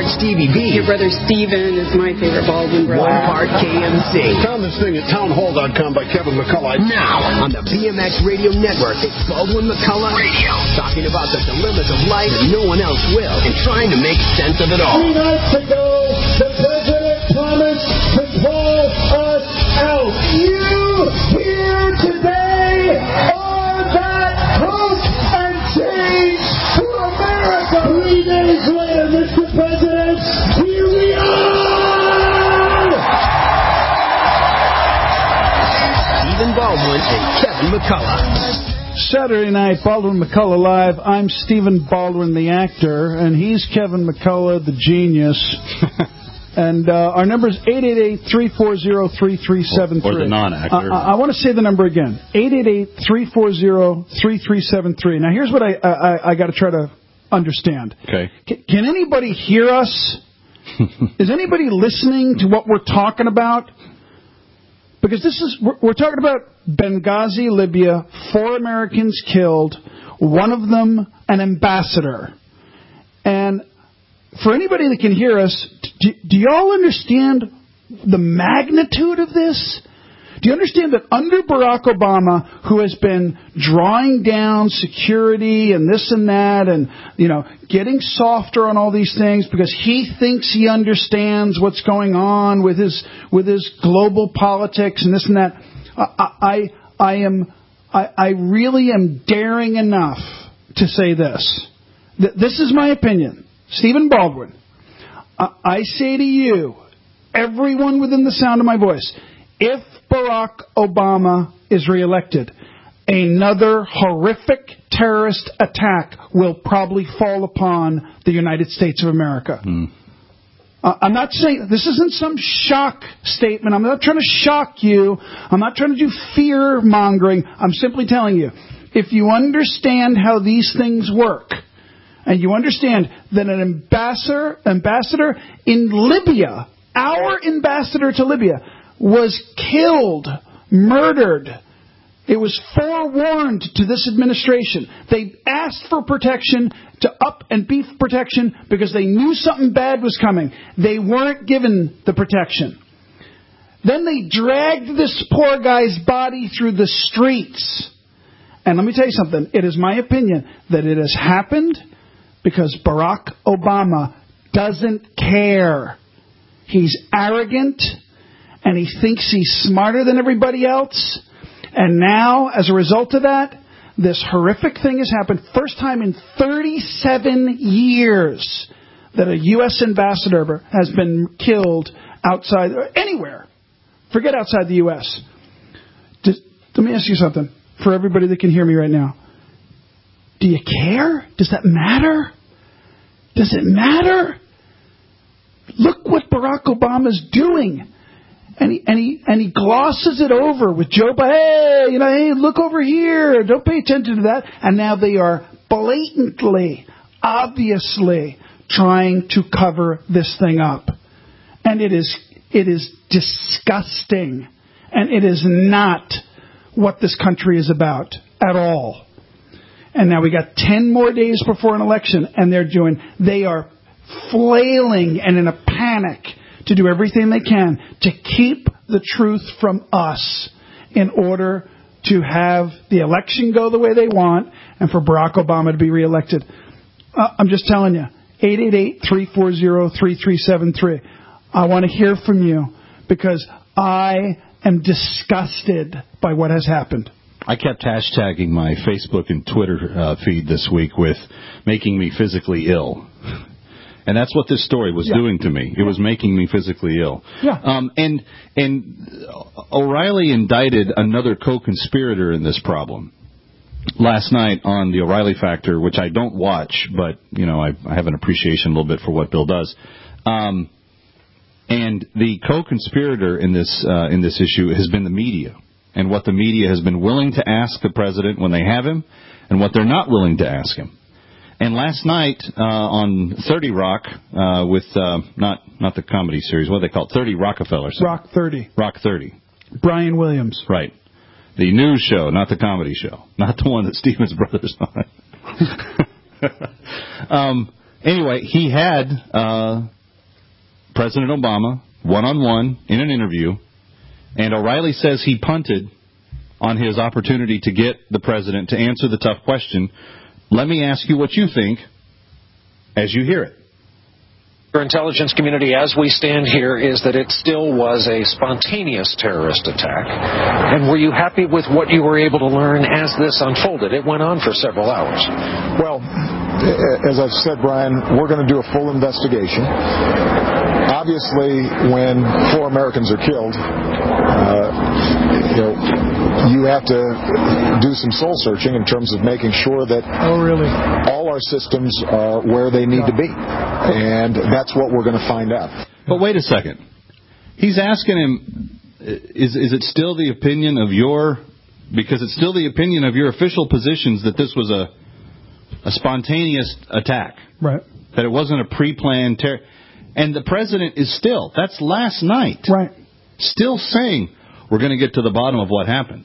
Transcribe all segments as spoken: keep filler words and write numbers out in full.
part Stevie B. Your brother Steven is my favorite Baldwin brother. One part K M C. Found this thing at townhall dot com by Kevin McCullough. Now, on the B M X Radio Network, it's Baldwin McCullough Radio, talking about the dilemmas of life that no one else will, and trying to make sense of it all. Three nights ago, the president promised to pull us out. You here today are that hope and change for America. Three days later, Mister President, here we are! Stephen Baldwin and Kevin McCullough. Saturday night, Baldwin McCullough Live. I'm Stephen Baldwin, the actor, and he's Kevin McCullough, the genius. And uh, our number is eight eight eight, three four zero, three three seven three. Or the non-actor. Uh, I, I want to say the number again. eight eight eight, three four zero, three three seven three. Now, here's what I I, I got to try to understand. Okay. C- can anybody hear us? Is anybody listening to what we're talking about? Because this is we're, we're talking about Benghazi, Libya, four Americans killed, one of them an ambassador. And for anybody that can hear us, do, do you all understand the magnitude of this? Do you understand that under Barack Obama, who has been drawing down security and this and that and, you know, getting softer on all these things because he thinks he understands what's going on with his with his global politics and this and that, I I, I am I, I really am daring enough to say this. This is my opinion. Stephen Baldwin, I say to you, everyone within the sound of my voice, if Barack Obama is reelected, another horrific terrorist attack will probably fall upon the United States of America. Mm. Uh, I'm not saying, this isn't some shock statement. I'm not trying to shock you. I'm not trying to do fear-mongering. I'm simply telling you, if you understand how these things work, and you understand that an ambassador, ambassador in Libya, our ambassador to Libya, was killed, murdered. It was forewarned to this administration. They asked for protection to up and beef protection because they knew something bad was coming. They weren't given the protection. Then they dragged this poor guy's body through the streets. And let me tell you something. It is my opinion that it has happened because Barack Obama doesn't care. He's arrogant, and he thinks he's smarter than everybody else. And now, as a result of that, this horrific thing has happened. First time in thirty-seven years that a U S ambassador has been killed outside, anywhere. Forget outside the U S Just, let me ask you something, for everybody that can hear me right now. Do you care? Does that matter? Does it matter? Look what Barack Obama's doing. And he, and he and he glosses it over with Joe Biden. Hey, you know, hey, look over here. Don't pay attention to that. And now they are blatantly, obviously trying to cover this thing up. And it is it is disgusting. And it is not what this country is about at all. And now we got ten more days before an election, and they're doing, they are flailing and in a panic to do everything they can to keep the truth from us in order to have the election go the way they want and for Barack Obama to be reelected. Uh, I'm just telling you, eight eight eight, three four zero, three three seven three. I want to hear from you because I am disgusted by what has happened. I kept hashtagging my Facebook and Twitter uh, feed this week with making me physically ill. And that's what this story was yeah. doing to me. It was making me physically ill. Yeah. Um, and and O'Reilly indicted another co-conspirator in this problem last night on the O'Reilly Factor, which I don't watch, but you know I, I have an appreciation a little bit for what Bill does. Um, and the co-conspirator in this uh, in this issue has been the media, and what the media has been willing to ask the president when they have him, and what they're not willing to ask him. And last night uh, on thirty Rock, uh, with uh, not not the comedy series, what do they call it? thirty Rockefeller. Rock thirty. Rock thirty. Brian Williams. Right. The news show, not the comedy show. Not the one that Stevens Brothers on. um, Anyway, he had uh, President Obama one-on-one in an interview, and O'Reilly says he punted on his opportunity to get the president to answer the tough question. Let me ask you what you think as you hear it. Our intelligence community, as we stand here, is that it still was a spontaneous terrorist attack. And were you happy with what you were able to learn as this unfolded? It went on for several hours. Well, as I've said, Brian, we're going to do a full investigation. Obviously, when four Americans are killed, uh, you know, you have to do some soul searching in terms of making sure that oh, really? all our systems are where they need to be. And that's what we're going to find out. But wait a second. He's asking him, is is it still the opinion of your, because it's still the opinion of your official positions that this was a, a spontaneous attack. Right. That it wasn't a pre-planned terror. And the president is still, that's last night. Right. Still saying, we're going to get to the bottom of what happened.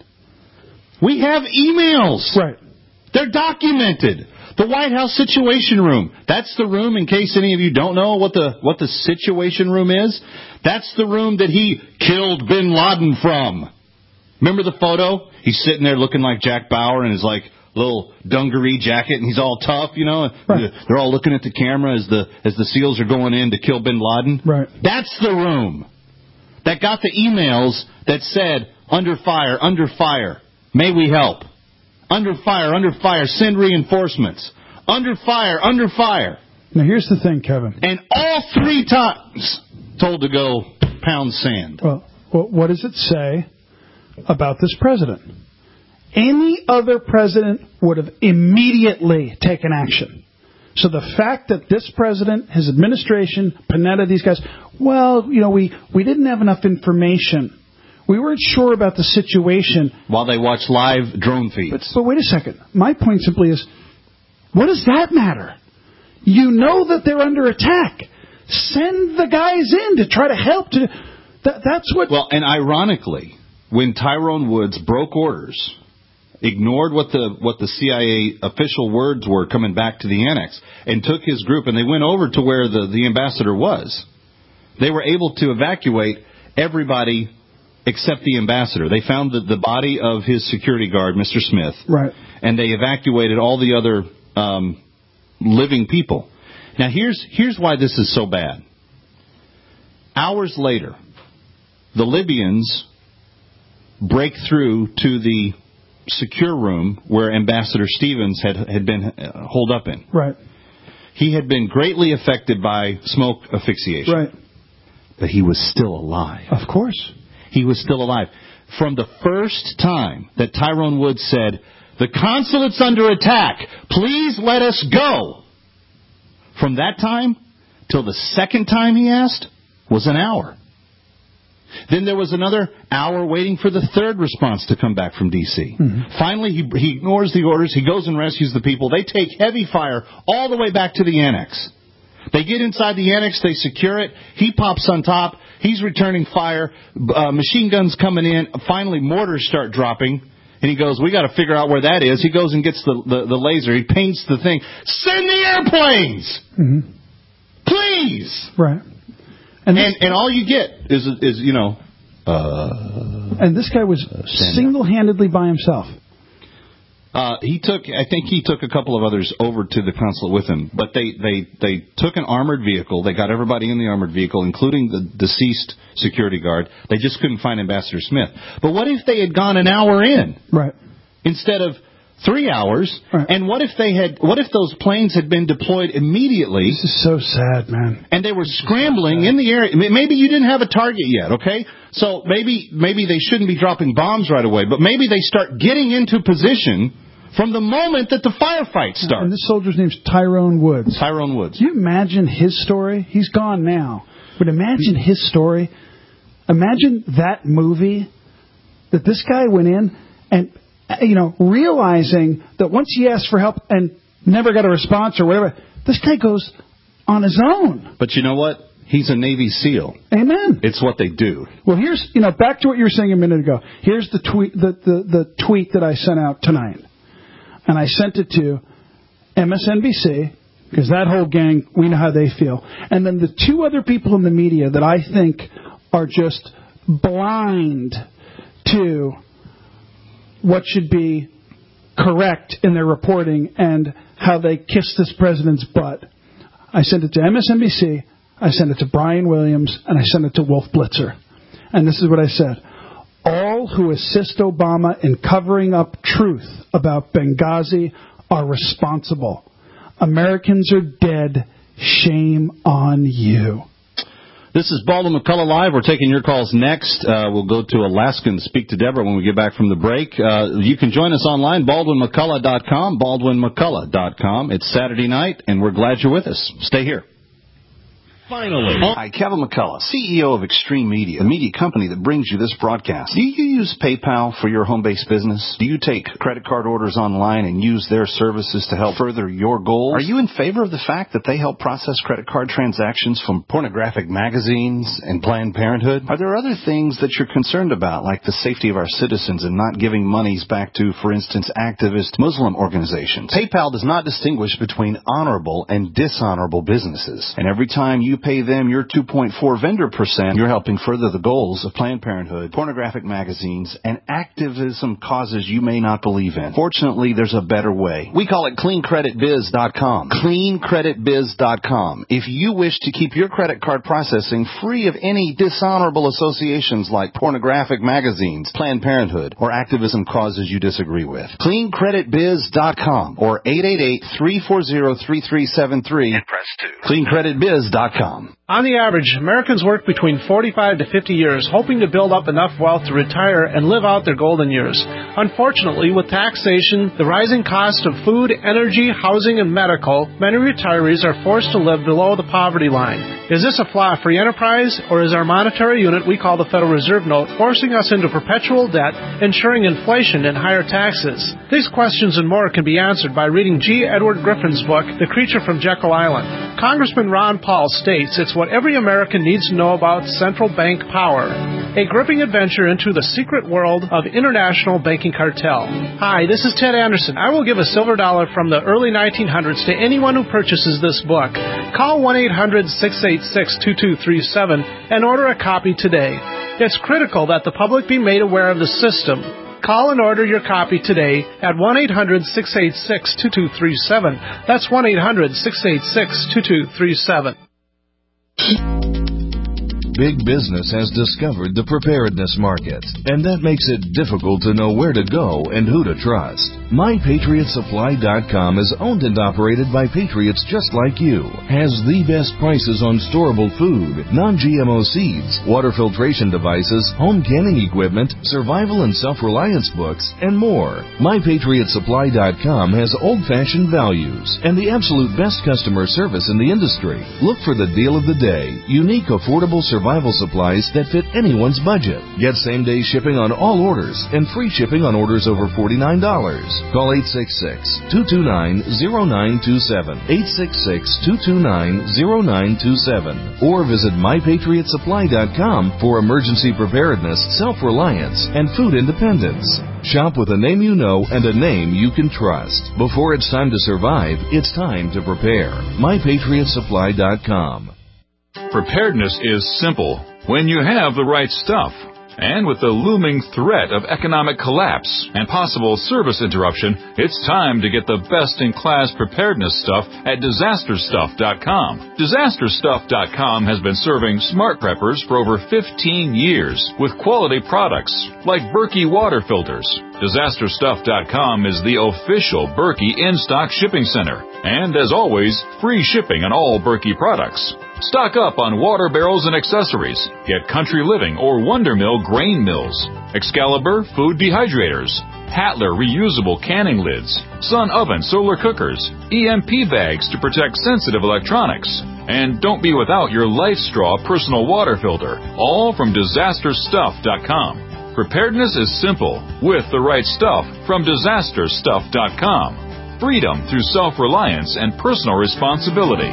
We have emails. Right. They're documented. The White House Situation Room. That's the room, in case any of you don't know what the what the Situation Room is. That's the room that he killed bin Laden from. Remember the photo? He's sitting there looking like Jack Bauer in his like little dungaree jacket, and he's all tough, you know. Right. They're all looking at the camera as the as the SEALs are going in to kill bin Laden. Right. That's the room that got the emails that said, under fire, under fire, may we help? Under fire, under fire, send reinforcements. Under fire, under fire. Now, here's the thing, Kevin. And all three times told to go pound sand. Well, what does it say about this president? Any other president would have immediately taken action. So the fact that this president, his administration, Panetta, these guys, well, you know, we, we didn't have enough information. We weren't sure about the situation. While they watch live drone feeds. But, but wait a second. My point simply is, what does that matter? You know that they're under attack. Send the guys in to try to help. To that, That's what... Well, and ironically, when Tyrone Woods broke orders, ignored what the what the C I A official words were coming back to the annex, and took his group, and they went over to where the, the ambassador was, they were able to evacuate everybody except the ambassador. They found the, the body of his security guard, Mister Smith. Right. And they evacuated all the other um, living people. Now, here's here's why this is so bad. Hours later, the Libyans break through to the secure room where Ambassador Stevens had, had been holed up in. Right. He had been greatly affected by smoke asphyxiation. Right. But he was still alive. Of course. He was still alive. From the first time that Tyrone Woods said, the consulate's under attack, please let us go. From that time till the second time he asked was an hour. Then there was another hour waiting for the third response to come back from D C Mm-hmm. Finally, he, he ignores the orders. He goes and rescues the people. They take heavy fire all the way back to the annex. They get inside the annex. They secure it. He pops on top. He's returning fire. Uh, machine guns coming in. Finally, mortars start dropping. And he goes, we got to figure out where that is. He goes and gets the, the, the laser. He paints the thing. Send the airplanes! Mm-hmm. Please! Right. And, and and all you get is, is you know... Uh, and this guy was uh, single-handedly by himself. Uh, he took, I think he took a couple of others over to the consulate with him. But they, they, they took an armored vehicle. They got everybody in the armored vehicle, including the deceased security guard. They just couldn't find Ambassador Smith. But what if they had gone an hour in? Right. Instead of three hours. Right. And what if they had, what if those planes had been deployed immediately? This is so sad, man. And they were scrambling so in the area. Maybe you didn't have a target yet, okay? So maybe, maybe they shouldn't be dropping bombs right away. But maybe they start getting into position from the moment that the firefight starts. And this soldier's name's Tyrone Woods. Tyrone Woods. Can you imagine his story? He's gone now. But imagine his story. Imagine that movie that this guy went in and, you know, realizing that once he asked for help and never got a response or whatever, this guy goes on his own. But you know what? He's a Navy SEAL. Amen. It's what they do. Well, here's, you know, back to what you were saying a minute ago. Here's the tweet, the, the, the tweet that I sent out tonight. And I sent it to M S N B C, Because that whole gang, we know how they feel. And then the two other people in the media that I think are just blind to what should be correct in their reporting and how they kiss this president's butt. I sent it to M S N B C, I sent it to Brian Williams, and I sent it to Wolf Blitzer. And this is what I said. All who assist Obama in covering up truth about Benghazi are responsible. Americans are dead. Shame on you. This is Baldwin McCullough Live. We're taking your calls next. Uh, we'll go to Alaska and speak to Deborah when we get back from the break. Uh, you can join us online, baldwin mccullough dot com, baldwin mccullough dot com. It's Saturday night, and we're glad you're with us. Stay here. Finally. Hi, Kevin McCullough, C E O of Extreme Media, a media company that brings you this broadcast. Do you use PayPal for your home-based business? Do you take credit card orders online and use their services to help further your goals? Are you in favor of the fact that they help process credit card transactions from pornographic magazines and Planned Parenthood? Are there other things that you're concerned about, like the safety of our citizens and not giving monies back to, for instance, activist Muslim organizations? PayPal does not distinguish between honorable and dishonorable businesses. And every time you pay them your two point four vendor percent, you're helping further the goals of Planned Parenthood, pornographic magazines, and activism causes you may not believe in. Fortunately, there's a better way. We call it clean credit biz dot com. clean credit biz dot com. If you wish to keep your credit card processing free of any dishonorable associations like pornographic magazines, Planned Parenthood, or activism causes you disagree with, clean credit biz dot com or eight eight eight, three four zero, three three seven three and press two. clean credit biz dot com. On the average, Americans work between forty-five to fifty years, hoping to build up enough wealth to retire and live out their golden years. Unfortunately, with taxation, the rising cost of food, energy, housing, and medical, many retirees are forced to live below the poverty line. Is this a flaw free enterprise, or is our monetary unit we call the Federal Reserve Note forcing us into perpetual debt, ensuring inflation and higher taxes? These questions and more can be answered by reading G. Edward Griffin's book, The Creature from Jekyll Island. Congressman Ron Paul states it's what every American needs to know about central bank power. A gripping adventure into the secret world of international banking cartel. Hi, this is Ted Anderson. I will give a silver dollar from the early nineteen hundreds to anyone who purchases this book. Call one eight hundred, six eight six, two two three seven and order a copy today. It's critical that the public be made aware of the system. Call and order your copy today at one eight hundred, six eight six, two two three seven. That's one eight hundred, six eight six, two two three seven. Big business has discovered the preparedness market, and that makes it difficult to know where to go and who to trust. my patriot supply dot com is owned and operated by patriots just like you, has the best prices on storable food, non-G M O seeds, water filtration devices, home canning equipment, survival and self-reliance books, and more. my patriot supply dot com has old-fashioned values and the absolute best customer service in the industry. Look for the deal of the day, unique, affordable survival supplies that fit anyone's budget. Get same-day shipping on all orders and free shipping on orders over forty-nine dollars. Call eight six six, two two nine, zero nine two seven, eight six six, two two nine, zero nine two seven, or visit my patriot supply dot com for emergency preparedness, self-reliance, and food independence. Shop with a name you know and a name you can trust. Before it's time to survive, it's time to prepare. my patriot supply dot com. Preparedness is simple when you have the right stuff. And with the looming threat of economic collapse and possible service interruption, it's time to get the best-in-class preparedness stuff at disaster stuff dot com. disaster stuff dot com has been serving smart preppers for over fifteen years with quality products like Berkey water filters. disaster stuff dot com is the official Berkey in-stock shipping center. And as always, free shipping on all Berkey products. Stock up on water barrels and accessories. Get Country Living or Wonder Mill grain mills, Excalibur food dehydrators, Hatler reusable canning lids, Sun oven solar cookers, E M P bags to protect sensitive electronics. And don't be without your LifeStraw personal water filter, all from disaster stuff dot com. Preparedness is simple with the right stuff from disaster stuff dot com. Freedom through self-reliance and personal responsibility.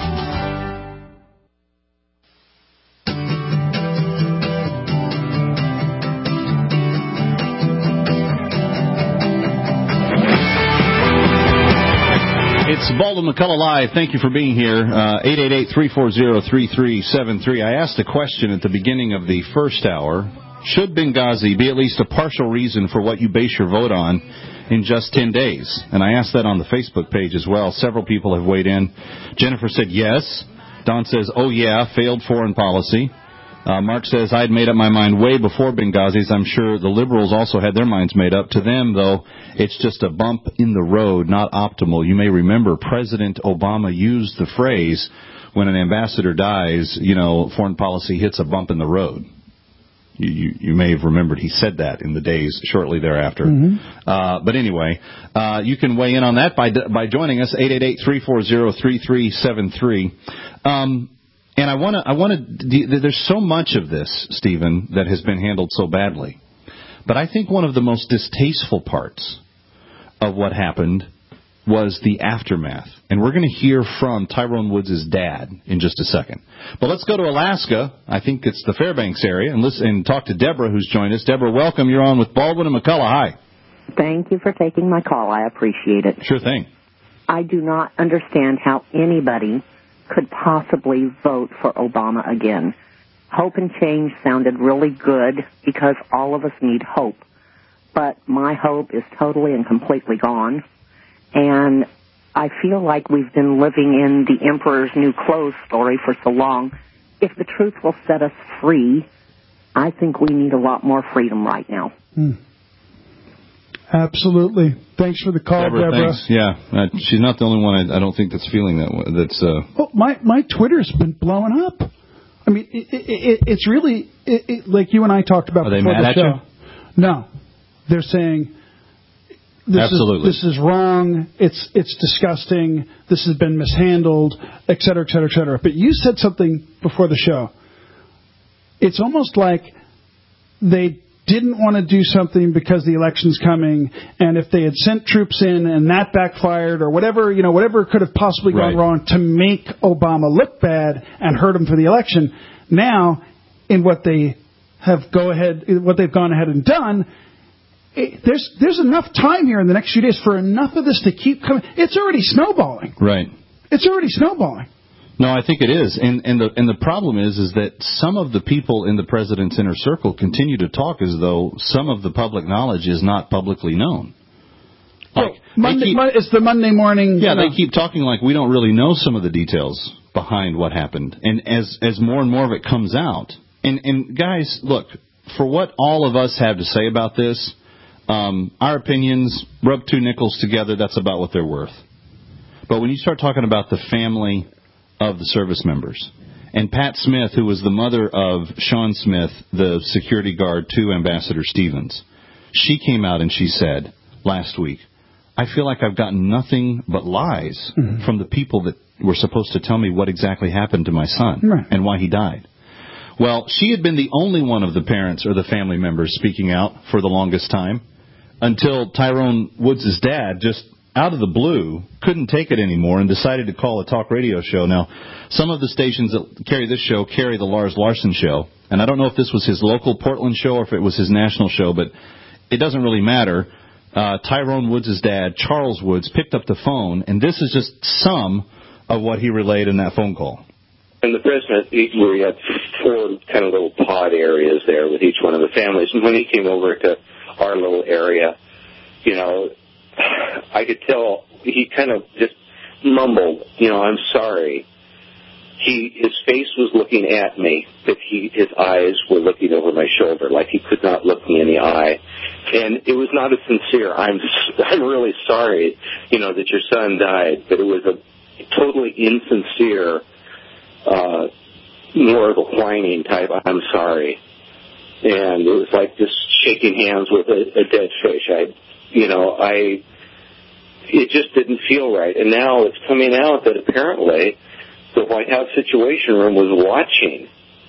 It's Baldwin McCullough Live. Thank you for being here. Uh, eight eight eight, three four zero, three three seven three. I asked a question at the beginning of the first hour. Should Benghazi be at least a partial reason for what you base your vote on in just ten days? And I asked that on the Facebook page as well. Several people have weighed in. Jennifer said yes. Don says, oh, yeah, failed foreign policy. Uh, Mark says, I'd made up my mind way before Benghazi's. I'm sure the liberals also had their minds made up. To them, though, it's just a bump in the road, not optimal. You may remember President Obama used the phrase, when an ambassador dies, you know, foreign policy hits a bump in the road. You, you, you may have remembered he said that in the days shortly thereafter. Mm-hmm. Uh, but anyway, uh, you can weigh in on that by by joining us, eight eight eight, three four zero, three three seven three. Um, and I want to, I want to, there's so much of this, Stephen, that has been handled so badly. But I think one of the most distasteful parts of what happened was the aftermath. And we're going to hear from Tyrone Woods' dad in just a second. But let's go to Alaska. I think it's the Fairbanks area, and listen and talk to Deborah, who's joined us. Deborah, welcome. You're on with Baldwin and McCullough. Hi. Thank you for taking my call. I appreciate it. Sure thing. I do not understand how anybody could possibly vote for Obama again. Hope and change sounded really good because all of us need hope. But my hope is totally and completely gone. And I feel like we've been living in the Emperor's New Clothes story for so long. If the truth will set us free, I think we need a lot more freedom right now. Hmm. Absolutely. Thanks for the call, Deborah. Deborah. Thanks. Yeah, uh, she's not the only one. I, I don't think that's feeling that way. That's. Uh... Well, my my Twitter's been blowing up. I mean, it, it, it, it's really it, it, like you and I talked about Are they before mad the at show. You? No, they're saying this Absolutely. is this is wrong. It's it's disgusting. This has been mishandled, et cetera, et cetera, et cetera. But you said something before the show. It's almost like they didn't want to do something because the election's coming, and if they had sent troops in and that backfired or whatever, you know, whatever could have possibly gone right. wrong to make Obama look bad and hurt him for the election, now in what they have go ahead, what they've gone ahead and done, it, there's there's enough time here in the next few days for enough of this to keep coming. It's already snowballing. Right. It's already snowballing. No, I think it is, and and the and the problem is is that some of the people in the president's inner circle continue to talk as though some of the public knowledge is not publicly known. Like, well, Monday, keep, it's the Monday morning. Yeah, you know. they keep talking like we don't really know some of the details behind what happened, and as as more and more of it comes out, and and guys, look, for what all of us have to say about this, um, our opinions rub two nickels together. That's about what they're worth. But when you start talking about the family of the service members. And Pat Smith, who was the mother of Sean Smith, the security guard to Ambassador Stevens, she came out and she said last week, I feel like I've gotten nothing but lies mm-hmm. from the people that were supposed to tell me what exactly happened to my son right. and why he died. Well, she had been the only one of the parents or the family members speaking out for the longest time until Tyrone Woods' dad just out of the blue, couldn't take it anymore and decided to call a talk radio show. Now, some of the stations that carry this show carry the Lars Larson show, and I don't know if this was his local Portland show or if it was his national show, but it doesn't really matter. Uh, Tyrone Woods' dad, Charles Woods, picked up the phone, and this is just some of what he relayed in that phone call. And the president, we had four kind of little pod areas there with each one of the families, and when he came over to our little area, you know, I could tell he kind of just mumbled, you know, I'm sorry. He, his face was looking at me, but he, his eyes were looking over my shoulder, like he could not look me in the eye. And it was not a sincere, I'm, I'm really sorry, you know, that your son died, but it was a totally insincere, uh, more of a whining type, I'm sorry. And it was like just shaking hands with a, a dead fish. I, You know, I, it just didn't feel right. And now it's coming out that apparently the White House Situation Room was watching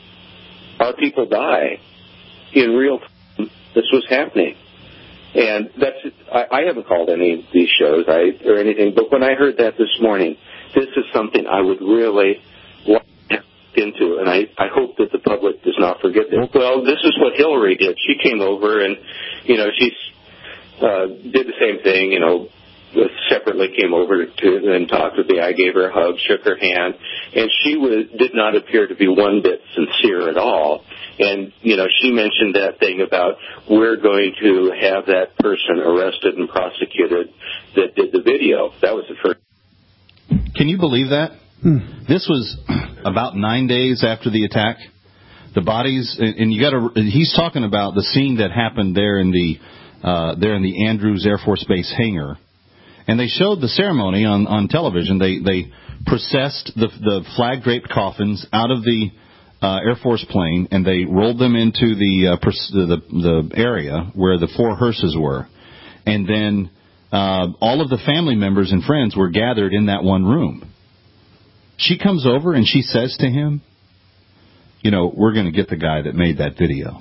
our people die in real time. This was happening. And that's, I, I haven't called any of these shows I, or anything, but when I heard that this morning, this is something I would really want to get into, and I, I hope that the public does not forget this. Well, this is what Hillary did. She came over and, you know, she's, Uh, did the same thing, you know, was separately came over to and talked with me. I gave her a hug, shook her hand, and she was did not appear to be one bit sincere at all. And, you know, she mentioned that thing about we're going to have that person arrested and prosecuted that did the video. That was the first. Can you believe that? Hmm. This was about nine days after the attack. The bodies, and you got to. He's talking about the scene that happened there in the uh, there in the Andrews Air Force Base hangar, and they showed the ceremony on, on television. They they processed the the flag draped coffins out of the uh, Air Force plane, and they rolled them into the uh, pers- the the area where the four hearses were, and then uh, all of the family members and friends were gathered in that one room. She comes over and she says to him, you know, we're going to get the guy that made that video.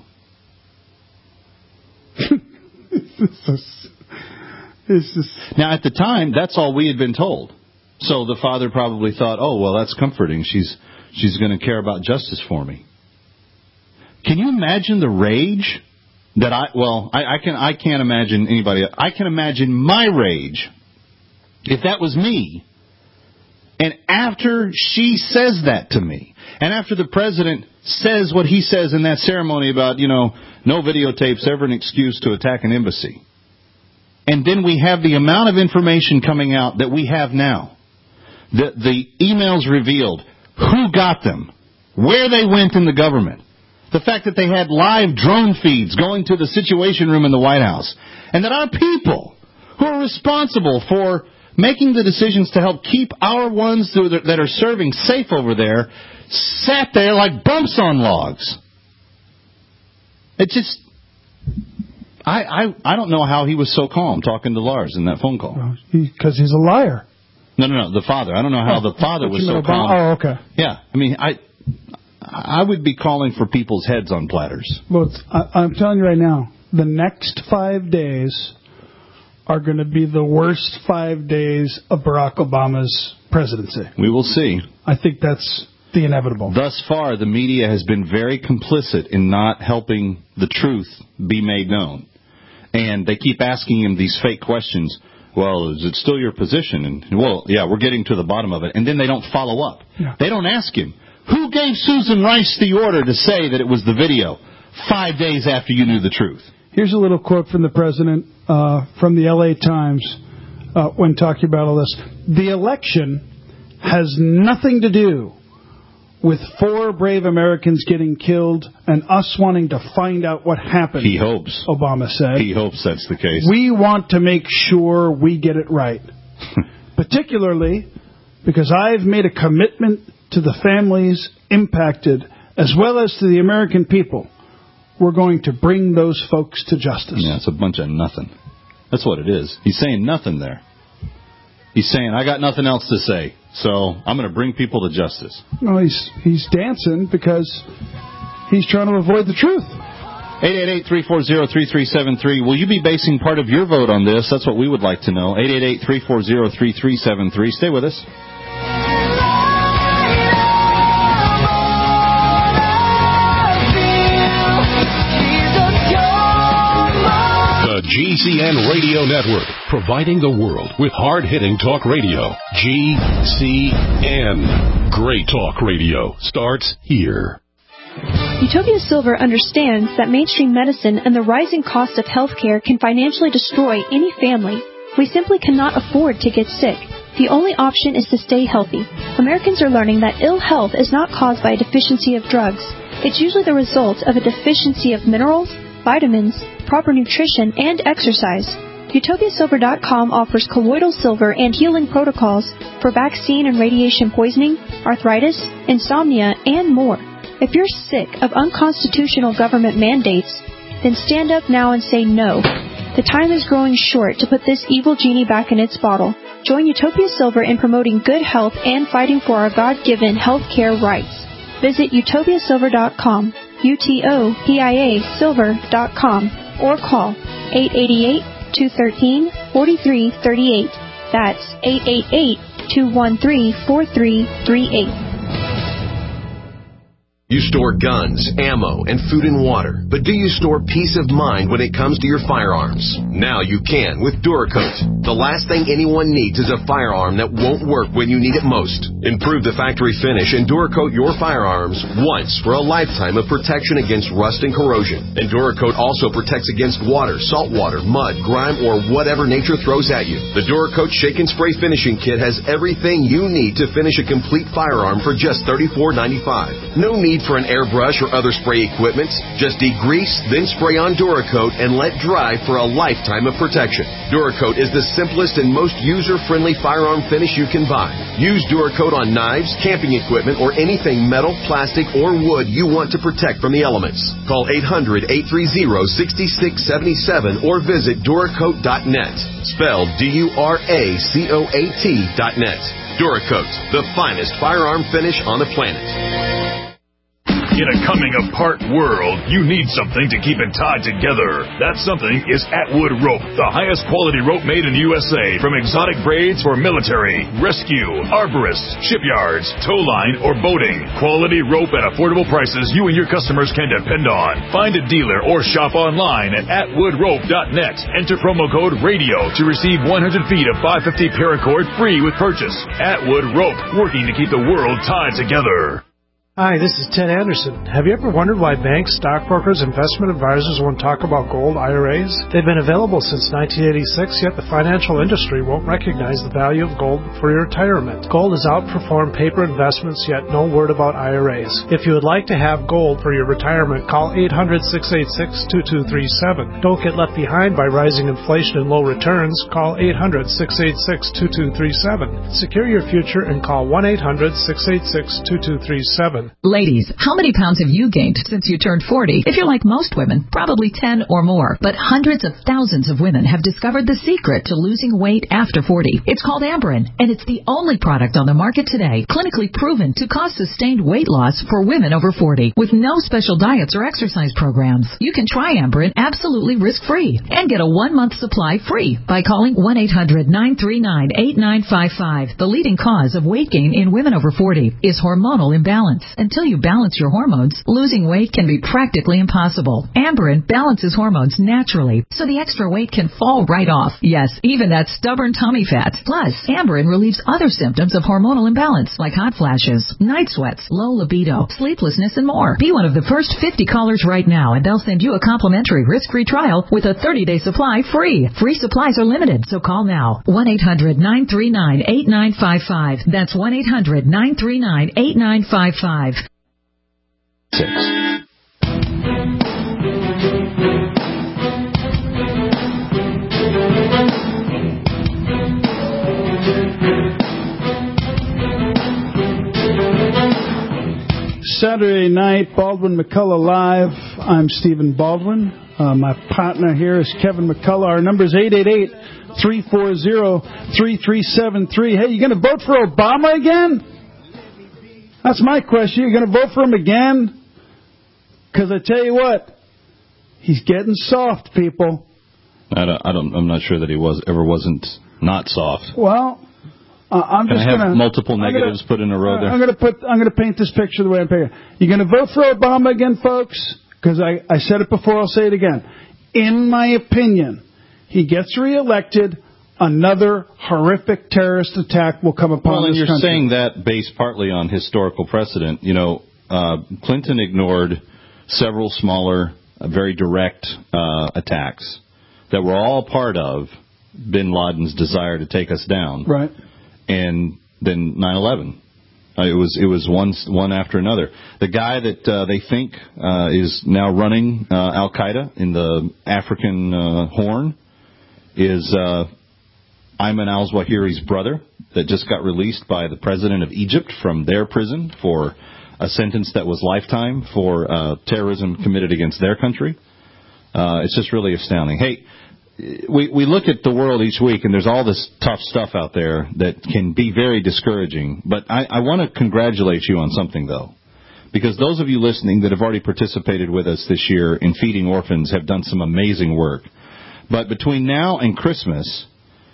It's just, it's just... Now, at the time, that's all we had been told. So the father probably thought, oh, well, that's comforting. She's she's going to care about justice for me. Can you imagine the rage that I, well, I, I, can, I can't imagine anybody, I can imagine my rage if that was me. And after she says that to me, and after the president says what he says in that ceremony about, you know, no videotapes ever an excuse to attack an embassy, and then we have the amount of information coming out that we have now, the, the emails revealed, who got them, where they went in the government, the fact that they had live drone feeds going to the Situation Room in the White House, and that our people who are responsible for making the decisions to help keep our ones that are serving safe over there sat there like bumps on logs. It just, I I I don't know how he was so calm talking to Lars in that phone call. Because he, he's a liar. No, no, no, the father. I don't know how oh, the father was so about, calm. Oh, okay. Yeah, I mean, I I would be calling for people's heads on platters. Well, it's, I, I'm telling you right now, the next five days are going to be the worst five days of Barack Obama's presidency. We will see. I think that's the inevitable. Thus far, the media has been very complicit in not helping the truth be made known. And they keep asking him these fake questions. Well, is it still your position? And, well, yeah, we're getting to the bottom of it. And then they don't follow up. Yeah. They don't ask him, who gave Susan Rice the order to say that it was the video five days after you knew the truth? Here's a little quote from the president uh, from the L A Times uh, when talking about all this. The election has nothing to do with four brave Americans getting killed and us wanting to find out what happened. He hopes. Obama said. He hopes that's the case. We want to make sure we get it right. Particularly because I've made a commitment to the families impacted as well as to the American people. We're going to bring those folks to justice. Yeah, it's a bunch of nothing. That's what it is. He's saying nothing there. He's saying, I got nothing else to say, so I'm going to bring people to justice. No, he's he's dancing because he's trying to avoid the truth. eight eight eight, three four zero, three three seven three. Will you be basing part of your vote on this? That's what we would like to know. eight eight eight, three four zero, three three seven three. Stay with us. G C N Radio Network, providing the world with hard-hitting talk radio. G C N. Great talk radio starts here. Utopia Silver understands that mainstream medicine and the rising cost of healthcare can financially destroy any family. We simply cannot afford to get sick. The only option is to stay healthy. Americans are learning that ill health is not caused by a deficiency of drugs. It's usually the result of a deficiency of minerals, vitamins, proper nutrition, and exercise. Utopia Silver dot com offers colloidal silver and healing protocols for vaccine and radiation poisoning, arthritis, insomnia, and more. If you're sick of unconstitutional government mandates, then stand up now and say no. The time is growing short to put this evil genie back in its bottle. Join Utopia Silver in promoting good health and fighting for our God-given health care rights. Visit Utopia Silver dot com. U T O P I A Silver dot com or call eight eight eight, two one three, four three three eight. That's eight eight eight, two one three, four three three eight. You store guns, ammo, and food and water. But do you store peace of mind when it comes to your firearms? Now you can with Duracoat. The last thing anyone needs is a firearm that won't work when you need it most. Improve the factory finish and Duracoat your firearms once for a lifetime of protection against rust and corrosion. And Duracoat also protects against water, salt water, mud, grime, or whatever nature throws at you. The Duracoat Shake and Spray Finishing Kit has everything you need to finish a complete firearm for just thirty-four ninety-five. No need for an airbrush or other spray equipment. Just degrease, then spray on Duracoat and let dry for a lifetime of protection. Duracoat is the simplest and most user-friendly firearm finish you can buy. Use Duracoat on knives, camping equipment, or anything metal, plastic, or wood you want to protect from the elements. Call eight hundred, eight three zero, six six seven seven or visit Duracoat dot net. Spelled D U R A C O A T dot net. Duracoat, the finest firearm finish on the planet. In a coming-apart world, you need something to keep it tied together. That something is Atwood Rope, the highest quality rope made in the U S A, from exotic braids for military, rescue, arborists, shipyards, tow line, or boating. Quality rope at affordable prices you and your customers can depend on. Find a dealer or shop online at atwood rope dot net. Enter promo code RADIO to receive one hundred feet of five fifty paracord free with purchase. Atwood Rope, working to keep the world tied together. Hi, this is Ted Anderson. Have you ever wondered why banks, stockbrokers, investment advisors won't talk about gold I R As? They've been available since nineteen eighty-six, yet the financial industry won't recognize the value of gold for your retirement. Gold has outperformed paper investments, yet no word about I R As. If you would like to have gold for your retirement, call eight hundred, six eight six, two two three seven. Don't get left behind by rising inflation and low returns. Call eight hundred, six eight six, two two three seven. Secure your future and call one eight hundred, six eight six, two two three seven. Ladies, how many pounds have you gained since you turned forty? If you're like most women, probably ten or more. But hundreds of thousands of women have discovered the secret to losing weight after forty. It's called Amberen, and it's the only product on the market today clinically proven to cause sustained weight loss for women over forty with no special diets or exercise programs. You can try Amberen absolutely risk-free and get a one-month supply free by calling one eight hundred, nine three nine, eight nine five five. The leading cause of weight gain in women over forty is hormonal imbalance. Until you balance your hormones, losing weight can be practically impossible. Amberen balances hormones naturally, so the extra weight can fall right off. Yes, even that stubborn tummy fat. Plus, Amberen relieves other symptoms of hormonal imbalance, like hot flashes, night sweats, low libido, sleeplessness, and more. Be one of the first fifty callers right now, and they'll send you a complimentary risk-free trial with a thirty-day supply free. Free supplies are limited, so call now. one eight hundred, nine three nine, eight nine five five. That's one eight hundred, nine three nine, eight nine five five. Six. Saturday night, Baldwin McCullough Live. I'm Stephen Baldwin. Uh, my partner here is Kevin McCullough. Our number is eight eight eight, three four zero, three three seven three. Hey, you going to vote for Obama again? That's my question. You're going to vote for him again? Because I tell you what, he's getting soft, people. I don't, I don't, I'm not sure that he was ever wasn't not soft. Well, uh, I'm Can just I have gonna, multiple negatives gonna, put in a row there. I'm going to put. I'm going to paint this picture the way I'm painting. You're going to vote for Obama again, folks? Because I, I said it before. I'll say it again. In my opinion, he gets reelected. Another horrific terrorist attack will come upon well, and this you're country. saying that based partly on historical precedent. You know, uh, Clinton ignored several smaller, uh, very direct uh, attacks that were all part of bin Laden's desire to take us down. Right. And then nine eleven. Uh, it was it was one one after another. The guy that uh, they think uh, is now running uh, Al Qaeda in the African uh, Horn is uh, Ayman al-Zawahiri's brother that just got released by the president of Egypt from their prison for a sentence that was lifetime for uh, terrorism committed against their country. Uh, it's just really astounding. Hey, we we look at the world each week, and there's all this tough stuff out there that can be very discouraging. But I, I want to congratulate you on something, though, because those of you listening that have already participated with us this year in feeding orphans have done some amazing work. But between now and Christmas,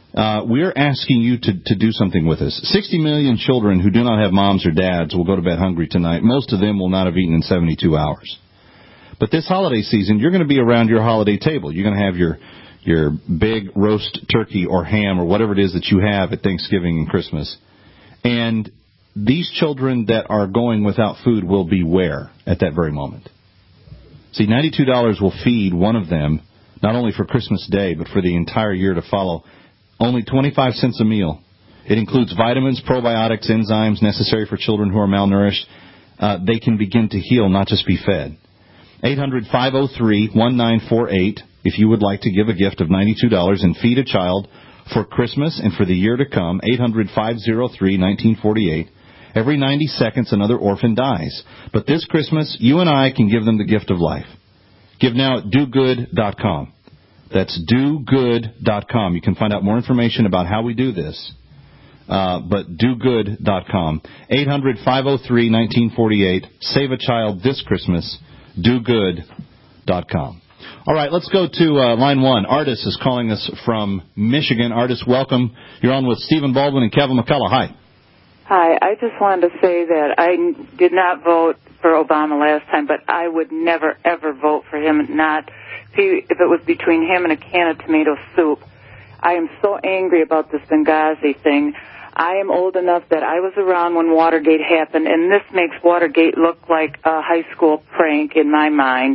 Uh, we're asking you to, to do something with us. sixty million children who do not have moms or dads will go to bed hungry tonight. Most of them will not have eaten in seventy-two hours. But this holiday season, you're going to be around your holiday table. You're going to have your your big roast turkey or ham or whatever it is that you have at Thanksgiving and Christmas. And these children that are going without food will be where at that very moment? See, ninety-two dollars will feed one of them, not only for Christmas Day, but for the entire year to follow. Only twenty-five cents a meal. It includes vitamins, probiotics, enzymes necessary for children who are malnourished. Uh, they can begin to heal, not just be fed. eight hundred, five oh three, one nine four eight if you would like to give a gift of ninety-two dollars and feed a child for Christmas and for the year to come. eight hundred, five oh three, one nine four eight. Every ninety seconds, another orphan dies. But this Christmas, you and I can give them the gift of life. Give now at do good dot com. That's do good dot com. You can find out more information about how we do this. Uh, but do good dot com. eight hundred, five oh three, one nine four eight. Save a child this Christmas. do good dot com. All right, let's go to uh, line one. Artis is calling us from Michigan. Artis, welcome. You're on with Stephen Baldwin and Kevin McCullough. Hi. Hi. I just wanted to say that I did not vote for Obama last time, but I would never, ever vote for him, not if, he, if it was between him and a can of tomato soup. I am so angry about this Benghazi thing. I am old enough that I was around when Watergate happened, and this makes Watergate look like a high school prank in my mind.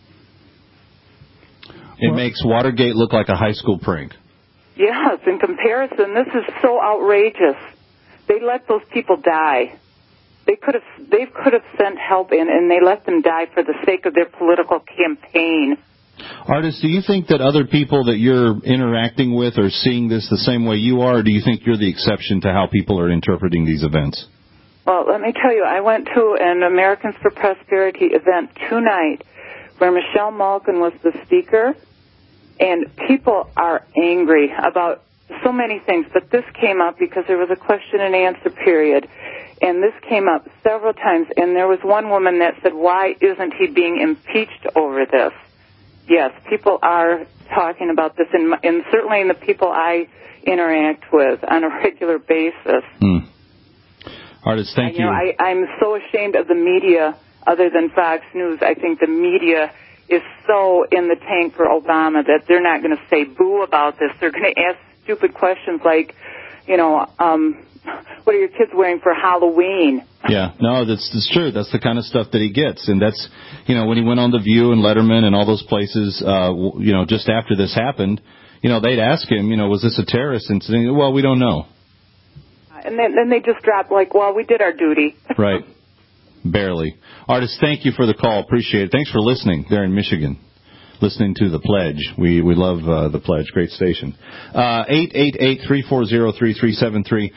It makes Watergate look like a high school prank. Yes, in comparison, this is so outrageous. They let those people die. They could have they could have sent help in, and they let them die for the sake of their political campaign. Artis, do you think that other people that you're interacting with are seeing this the same way you are, or do you think you're the exception to how people are interpreting these events? Well, let me tell you, I went to an Americans for Prosperity event tonight where Michelle Malkin was the speaker, and people are angry about so many things, but this came up because there was a question and answer period, and this came up several times, and there was one woman that said, why isn't he being impeached over this? Yes, people are talking about this, and, and certainly in the people I interact with on a regular basis. Hmm. Artis, thank I, you. Know, I, I'm so ashamed of the media, other than Fox News. I think the media is so in the tank for Obama that they're not going to say boo about this. They're going to ask stupid questions like, you know, um, what are your kids wearing for Halloween? Yeah, no, that's, that's true. That's the kind of stuff that he gets. And that's, you know, when he went on The View and Letterman and all those places, uh, you know, just after this happened, you know, they'd ask him, you know, was this a terrorist incident? Well, we don't know. And then, then they just drop like, well, we did our duty. Right. Barely. Artis, thank you for the call. Appreciate it. Thanks for listening there in Michigan. Listening to The Pledge. We we love uh, The Pledge. Great station. Uh, eight eight eight, three four zero, three three seven three.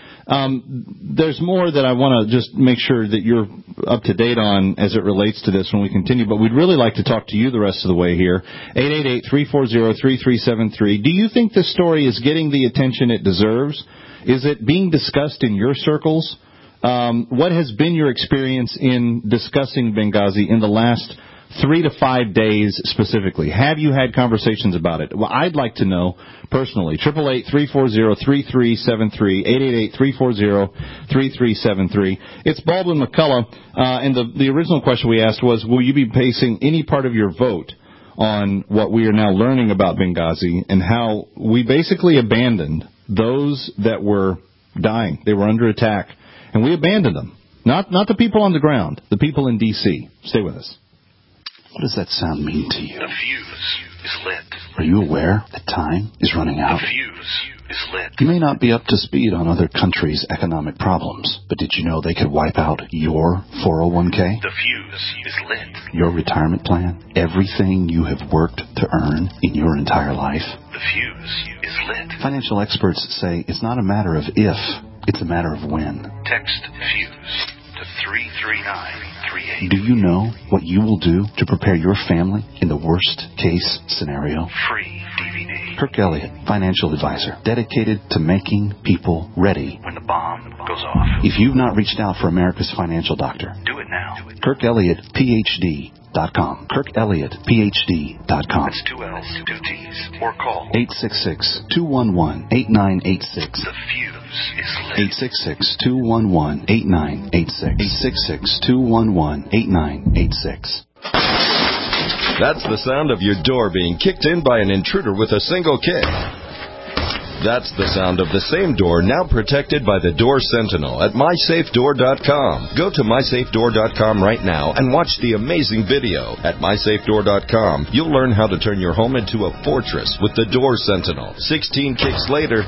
Um, there's more that I want to just make sure that you're up to date on as it relates to this when we continue, but we'd really like to talk to you the rest of the way here. eight eight eight, three four zero, three three seven three. Do you think this story is getting the attention it deserves? Is it being discussed in your circles? Um, what has been your experience in discussing Benghazi in the last three to five days specifically? Have you had conversations about it? Well, I'd like to know personally. eight eight eight, three four zero, three three seven three, eight eight eight, three four zero, three three seven three. It's Baldwin McCullough, uh, and the, the original question we asked was, will you be basing any part of your vote on what we are now learning about Benghazi and how we basically abandoned those that were dying? They were under attack, and we abandoned them. Not, not the people on the ground, the people in D C Stay with us. What does that sound mean to you? The fuse is lit. Are you aware that time is running out? The fuse is lit. You may not be up to speed on other countries' economic problems, but did you know they could wipe out your four oh one k? The fuse is lit. Your retirement plan? Everything you have worked to earn in your entire life? The fuse is lit. Financial experts say it's not a matter of if, it's a matter of when. Text fuse to three three nine three eight. Do you know what you will do to prepare your family in the worst case scenario? Free D V D. Kirk Elliott, financial advisor, dedicated to making people ready when the bomb goes off. If you've not reached out for America's financial doctor, do it now. Kirk Elliott, P H D, dot com. Kirk Elliott, P H D dot com. That's two L's, two T's. Or call eight six six, two one one, eight nine eight six. The fuse is lit. eight six six, two one one, eight nine eight six. eight six six, two one one, eight nine eight six. That's the sound of your door being kicked in by an intruder with a single kick. That's the sound of the same door now protected by the Door Sentinel at my safe door dot com. Go to my safe door dot com right now and watch the amazing video. At my safe door dot com, you'll learn how to turn your home into a fortress with the Door Sentinel. sixteen kicks later,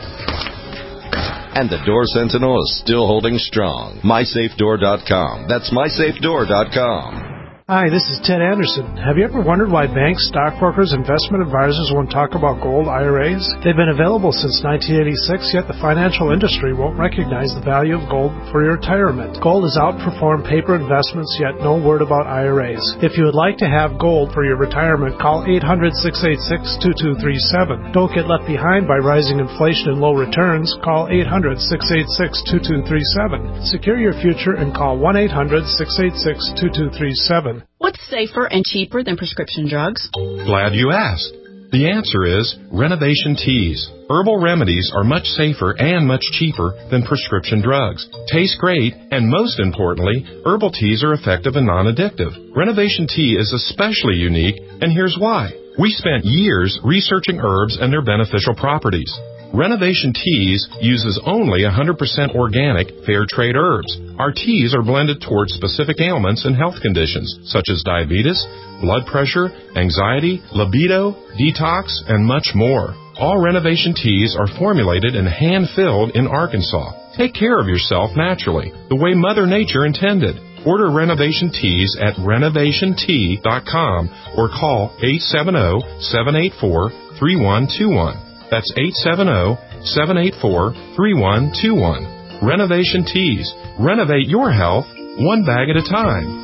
and the Door Sentinel is still holding strong. my safe door dot com. That's my safe door dot com. Hi, this is Ted Anderson. Have you ever wondered why banks, stockbrokers, investment advisors won't talk about gold I R As? They've been available since nineteen eighty-six, yet the financial industry won't recognize the value of gold for your retirement. Gold has outperformed paper investments, yet no word about I R As. If you would like to have gold for your retirement, call eight hundred, six eight six, two two three seven. Don't get left behind by rising inflation and low returns. Call eight hundred, six eight six, two two three seven. Secure your future and call one eight hundred, six eight six, two two three seven. What's safer and cheaper than prescription drugs? Glad you asked. The answer is Renovation Teas. Herbal remedies are much safer and much cheaper than prescription drugs. Taste great, and most importantly, herbal teas are effective and non-addictive. Renovation Tea is especially unique, and here's why. We spent years researching herbs and their beneficial properties. Renovation Teas uses only one hundred percent organic, fair trade herbs. Our teas are blended towards specific ailments and health conditions, such as diabetes, blood pressure, anxiety, libido, detox, and much more. All Renovation Teas are formulated and hand-filled in Arkansas. Take care of yourself naturally, the way Mother Nature intended. Order Renovation Teas at renovation tea dot com or call eight seven zero, seven eight four, three one two one. That's eight seven zero, seven eight four, three one two one. Renovation Teas. Renovate your health one bag at a time.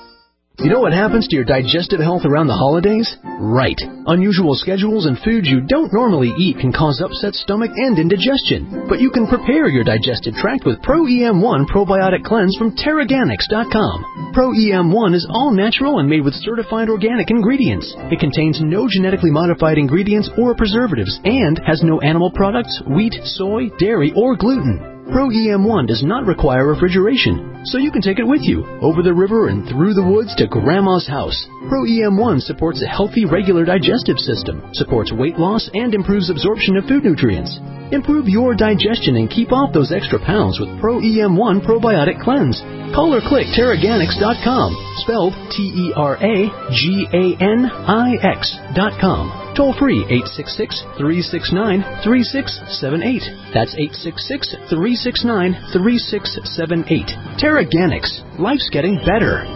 You know what happens to your digestive health around the holidays? Right. Unusual schedules and foods you don't normally eat can cause upset stomach and indigestion. But you can prepare your digestive tract with Pro E M one Probiotic Cleanse from Terraganics dot com. Pro E M one is all natural and made with certified organic ingredients. It contains no genetically modified ingredients or preservatives and has no animal products, wheat, soy, dairy, or gluten. Pro E M one does not require refrigeration, so you can take it with you, over the river and through the woods to Grandma's house. Pro E M one supports a healthy, regular digestive system, supports weight loss, and improves absorption of food nutrients. Improve your digestion and keep off those extra pounds with Pro E M one Probiotic Cleanse. Call or click Terraganics dot com, spelled T E R A G A N I X dot com. Toll free eight six six, three six nine, three six seven eight. That's eight six six, three six nine, three six seven eight. Terraganics. Life's getting better.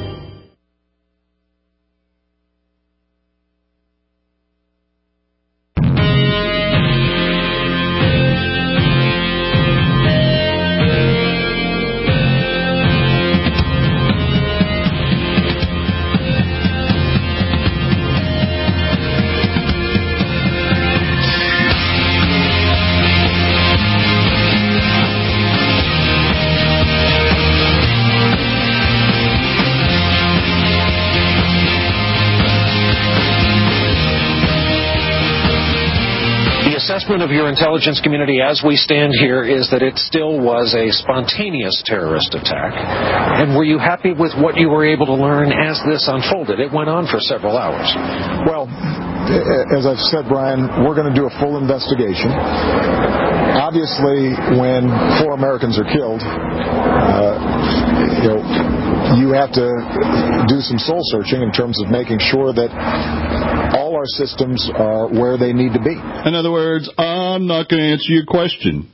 Of your intelligence community as we stand here is that it still was a spontaneous terrorist attack. And were you happy with what you were able to learn as this unfolded? It went on for several hours. Well, as I've said, Brian, we're going to do a full investigation. Obviously, when four Americans are killed, uh, you know, you have to do some soul searching in terms of making sure that all our systems are where they need to be. In other words, I'm not going to answer your question.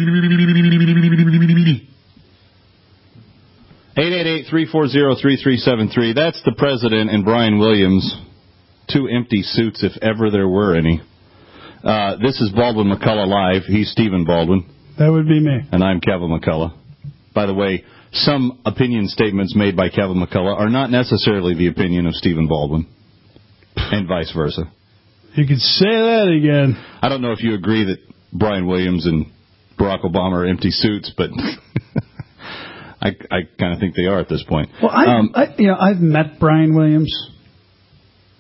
eight eight eight, three four zero, three three seven three. That's the President and Brian Williams. Two empty suits, if ever there were any. Uh, this is Baldwin McCullough Live. He's Stephen Baldwin. That would be me. And I'm Kevin McCullough. By the way, some opinion statements made by Kevin McCullough are not necessarily the opinion of Stephen Baldwin. And vice versa. You could say that again. I don't know if you agree that Brian Williams and Barack Obama are empty suits, but I, I kind of think they are at this point. Well, I, um, I, you know, I've met Brian Williams.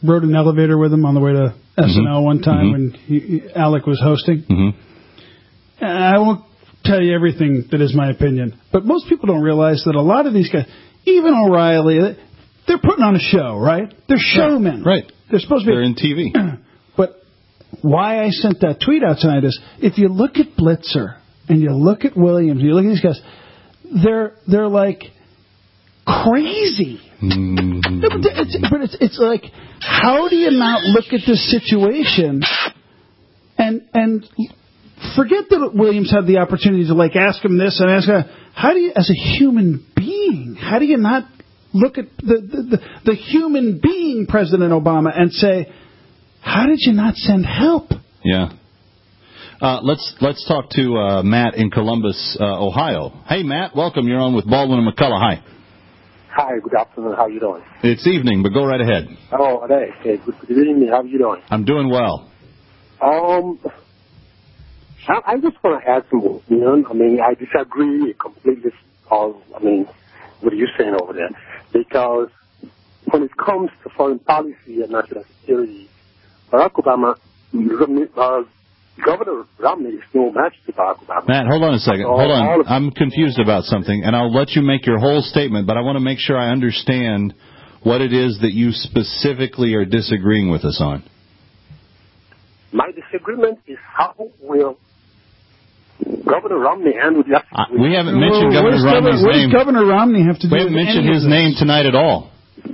rode an elevator with him on the way to S N L Mm-hmm. one time mm-hmm. when he, Alec was hosting. Mm-hmm. And I won't tell you everything that is my opinion, but most people don't realize that a lot of these guys, even O'Reilly, they're putting on a show, right? They're showmen. Right. They're supposed to be. They're in T V. But why I sent that tweet out tonight is if you look at Blitzer and you look at Williams, you look at these guys, they're they're like crazy. Mm-hmm. No, but it's, but it's it's like, how do you not look at this situation and and forget that Williams had the opportunity to like ask him this and ask him, how do you, as a human being, how do you not look at the the, the, the human being President Obama and say, how did you not send help? Yeah. Uh, let's let's talk to uh, Matt in Columbus, uh, Ohio. Hey, Matt, welcome. You're on with Baldwin and McCullough. Hi. Hi, good afternoon. How are you doing? It's evening, but go right ahead. Oh, hey, hey, good, good evening. How are you doing? I'm doing well. Um, I, I just want to add some opinion. I mean, I disagree completely. All, I mean, what are you saying over there? Because when it comes to foreign policy and national security, Barack Obama, uh, Governor Romney is no match to Barack Obama. Matt, hold on a second. All, hold on. I'm confused about something, and I'll let you make your whole statement, but I want to make sure I understand what it is that you specifically are disagreeing with us on. My disagreement is how will Governor Romney handle the uh, We haven't mentioned well, Governor Romney's Governor, name. What does Governor Romney have to do We haven't with mentioned any his of this? name tonight at all.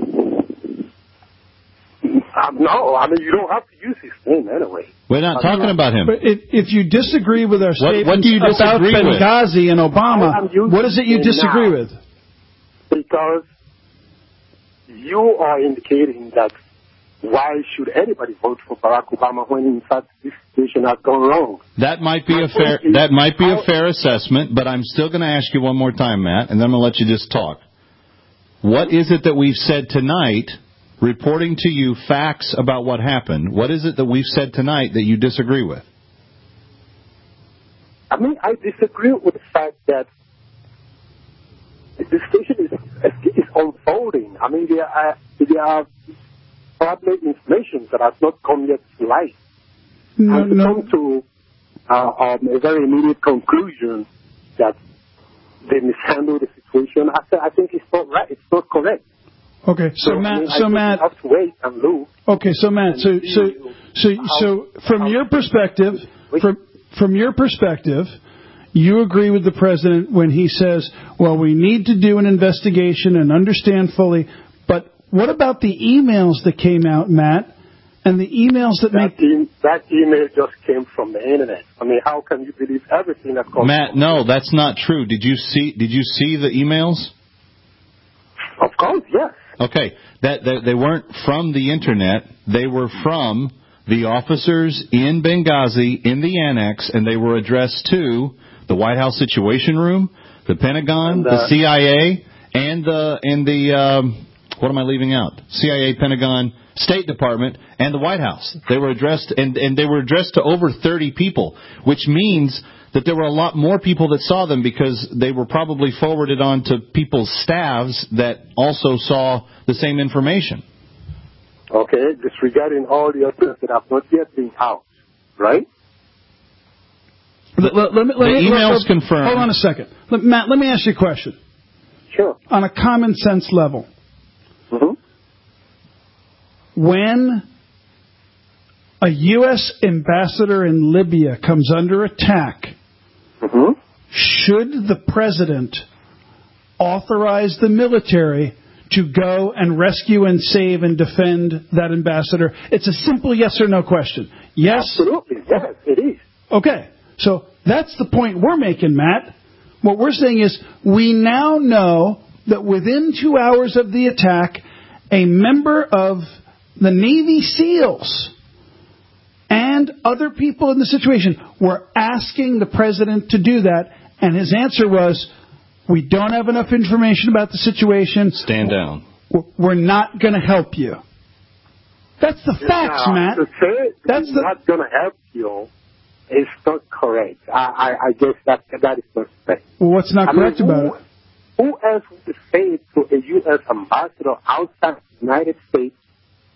Um, no, I mean, you don't have to use his name anyway. We're not talking about him. But if, if you disagree with our What- statements what do you about disagree with? Benghazi and Obama, I'm using what is it you him disagree now. with? Because you are indicating that why should anybody vote for Barack Obama when in fact this situation has gone wrong? That might be My a fair point is that might be a how- fair assessment, but I'm still going to ask you one more time, Matt, and then I'm going to let you just talk. What is it that we've said tonight, reporting to you facts about what happened? What is it that we've said tonight that you disagree with? I mean, I disagree with the fact that the situation is, is unfolding. I mean, there are, there are probably information that has not come yet to light. No, and to no. come to uh, um, a very immediate conclusion that they mishandled the situation, I, th- I think it's not right. It's not correct. Okay, so, I Matt, mean, I so think Matt, you have to wait and look. okay, so Matt, so so so so from your perspective, from from your perspective, you agree with the president when he says, "Well, we need to do an investigation and understand fully." But what about the emails that came out, Matt, and the emails that, That, make e- that email just came from the internet. I mean, how can you believe everything that comes? Matt, no, that's not true. Did you see did you see the emails? Of course, yes. Okay, that, that they weren't from the internet. They were from the officers in Benghazi in the annex, and they were addressed to the White House Situation Room, the Pentagon, And, uh, the C I A, and the and the um, what am I leaving out? C I A, Pentagon, State Department, and the White House. They were addressed, and and they were addressed to over thirty people, which means that there were a lot more people that saw them because they were probably forwarded on to people's staffs that also saw the same information. Okay, disregarding all the others that have not yet been out, right? let, let, let me, let The me, emails let- confirm. Hold on a second, let, Matt. Let me ask you a question. Sure. On a common sense level, Mm-hmm. when a U S ambassador in Libya comes under attack, Mm-hmm. should the president authorize the military to go and rescue and save and defend that ambassador? It's a simple yes or no question. Yes? Absolutely, yes, it is. Okay, so that's the point we're making, Matt. What we're saying is we now know that within two hours of the attack, a member of the Navy SEALs and other people in the situation were asking the president to do that, and his answer was, we don't have enough information about the situation. Stand down. We're not going to help you. That's the facts, Now, Matt. To say That's it's the- not going to help you is not correct. I, I, I guess that that is not correct. Well, what's not I mean, correct who, about it? Who else would say to a U S ambassador outside the United States in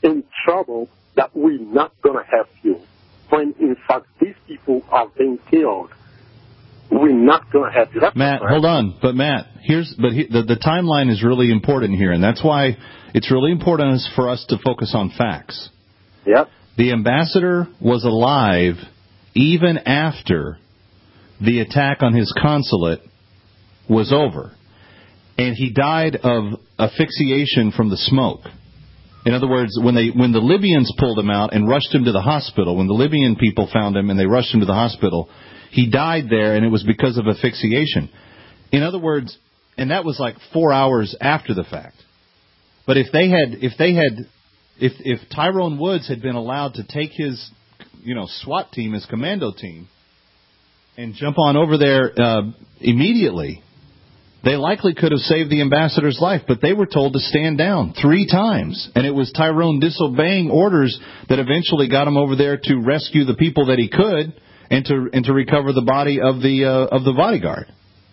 trouble that we're not going to help you. When, in fact, these people are being killed. We're not going to help you. That's Matt, right. hold on. But, Matt, here's but he, the, the timeline is really important here, and that's why it's really important for us to focus on facts. Yep. The ambassador was alive even after the attack on his consulate was over. And he died of asphyxiation from the smoke. In other words, when they when the Libyans pulled him out and rushed him to the hospital, when the Libyan people found him and they rushed him to the hospital, he died there, and it was because of asphyxiation. In other words, and that was like four hours after the fact. But if they had, if they had, if if Tyrone Woods had been allowed to take his, you know, SWAT team, his commando team, and jump on over there uh, immediately, they likely could have saved the ambassador's life, but they were told to stand down three times. And it was Tyrone disobeying orders that eventually got him over there to rescue the people that he could and to and to recover the body of the uh, of the bodyguard.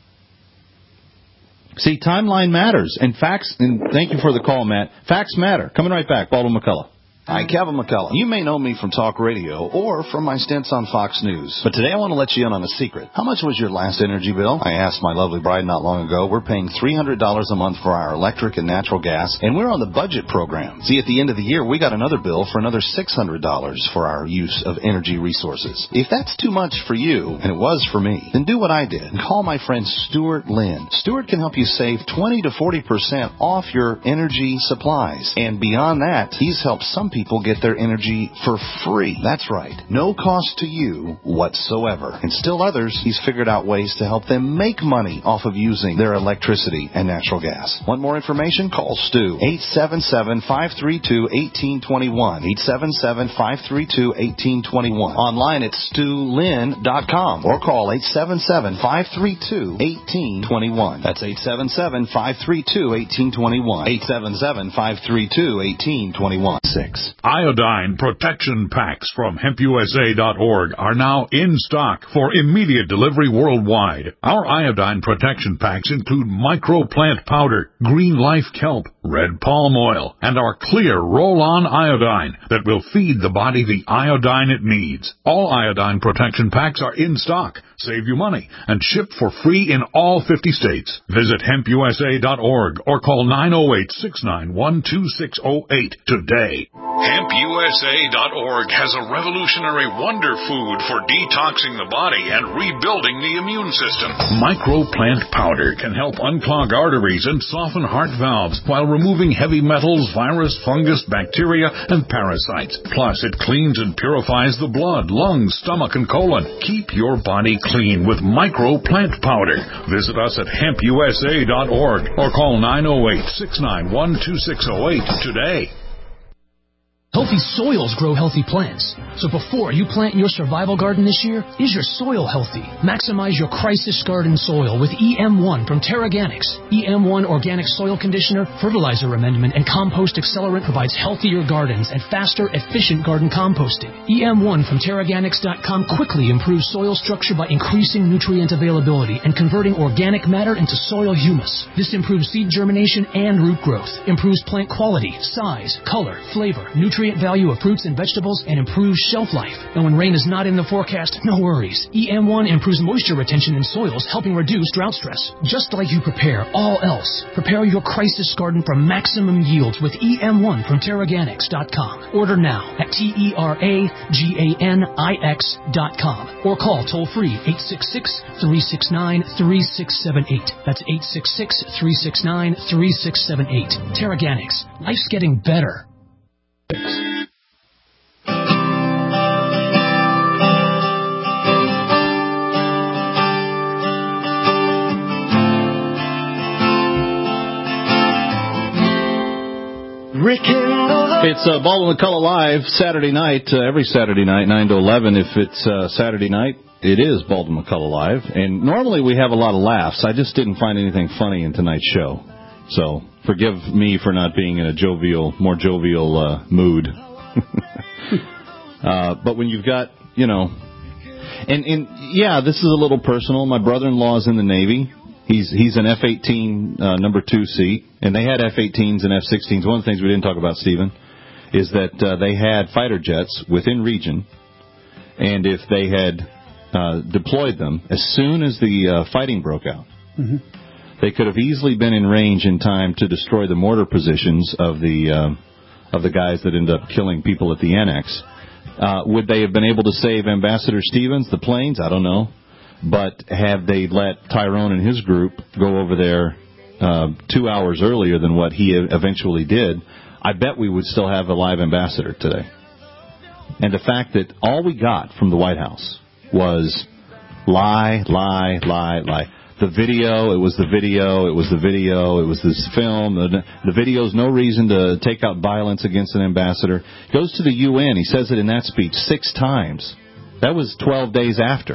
See, timeline matters, and facts, and thank you for the call, Matt. Facts matter. Coming right back, Baldwin McCullough. Hi, Kevin McCullough. You may know me from talk radio or from my stints on Fox News. But today I want to let you in on a secret. How much was your last energy bill? I asked my lovely bride not long ago. We're paying three hundred dollars a month for our electric and natural gas, and we're on the budget program. See, at the end of the year, we got another bill for another six hundred dollars for our use of energy resources. If that's too much for you, and it was for me, then do what I did and call my friend Stuart Lynn. Stuart can help you save twenty to forty percent off your energy supplies. And beyond that, he's helped some people People get their energy for free. That's right. No cost to you whatsoever. And still others, he's figured out ways to help them make money off of using their electricity and natural gas. Want more information? Call Stu. eight seven seven, five three two, one eight two one. eight seven seven, five three two, one eight two one. Online at stu lynn dot com or call eight seven seven, five three two, one eight two one. That's eight seven seven, five three two, one eight two one. eight seven seven, five three two, one eight two one. six. Iodine protection packs from hemp U S A dot org are now in stock for immediate delivery worldwide. Our iodine protection packs include microplant powder, green life kelp, red palm oil, and our clear roll-on iodine that will feed the body the iodine it needs. All iodine protection packs are in stock, save you money, and shipped for free in all fifty states. Visit hemp U S A dot org or call nine oh eight, six nine one, two six oh eight today. hemp U S A dot org has a revolutionary wonder food for detoxing the body and rebuilding the immune system. Microplant powder can help unclog arteries and soften heart valves while removing heavy metals, virus, fungus, bacteria, and parasites. Plus, it cleans and purifies the blood, lungs, stomach, and colon. Keep your body clean with Microplant powder. Visit us at hemp U S A dot org or call nine oh eight, six nine one, two six oh eight today. Healthy soils grow healthy plants. So before you plant your survival garden this year, is your soil healthy? Maximize your crisis garden soil with E M one from Terraganics. E M one Organic Soil Conditioner, Fertilizer Amendment, and Compost Accelerant provides healthier gardens and faster, efficient garden composting. E M one from Terraganics dot com quickly improves soil structure by increasing nutrient availability and converting organic matter into soil humus. This improves seed germination and root growth, improves plant quality, size, color, flavor, nutrient value of fruits and vegetables, and improves shelf life. And when rain is not in the forecast, no worries. E M one improves moisture retention in soils, helping reduce drought stress. Just like you prepare all else, prepare your crisis garden for maximum yields with E M one from Terraganics dot com. Order now at T E R A G A N I X dot com or call toll-free eight six six, three six nine, three six seven eight. That's eight six six, three six nine, three six seven eight. Terraganics. Life's getting better. It's uh, Baldwin McCullough Live Saturday night, uh, every Saturday night, nine to eleven. If it's uh, Saturday night, it is Baldwin McCullough Live. And normally we have a lot of laughs. I just didn't find anything funny in tonight's show. So forgive me for not being in a jovial, more jovial uh, mood. uh, but when you've got, you know, and, and yeah, this is a little personal. My brother-in-law is in the Navy. He's he's an F eighteen uh, number two seat, and they had F eighteens and F sixteens. One of the things we didn't talk about, Stephen, is that uh, they had fighter jets within region, and if they had uh, deployed them as soon as the uh, fighting broke out, mm-hmm. they could have easily been in range in time to destroy the mortar positions of the uh, of the guys that ended up killing people at the annex. Uh, would they have been able to save Ambassador Stevens, the planes? I don't know. But have they let Tyrone and his group go over there uh, two hours earlier than what he eventually did, I bet we would still have a live ambassador today. And the fact that all we got from the White House was lie, lie, lie, lie. The video, it was the video, it was the video, it was this film. The, the video's no reason to take out violence against an ambassador. Goes to the U N. He says it in that speech six times. That was twelve days after.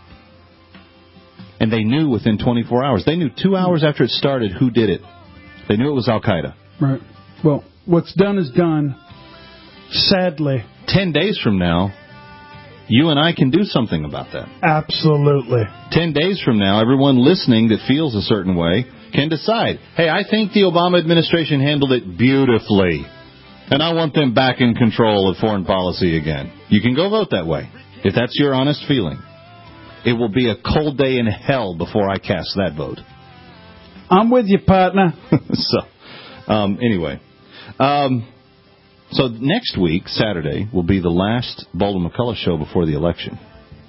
And they knew within twenty-four hours. They knew two hours after it started who did it. They knew it was Al-Qaeda. Right. Well, what's done is done. Sadly. Ten days from now, you and I can do something about that. Absolutely. Ten days from now, everyone listening that feels a certain way can decide, hey, I think the Obama administration handled it beautifully, and I want them back in control of foreign policy again. You can go vote that way, if that's your honest feeling. It will be a cold day in hell before I cast that vote. I'm with you, partner. so, um, anyway. Um... So next week, Saturday, will be the last Baldwin McCullough show before the election.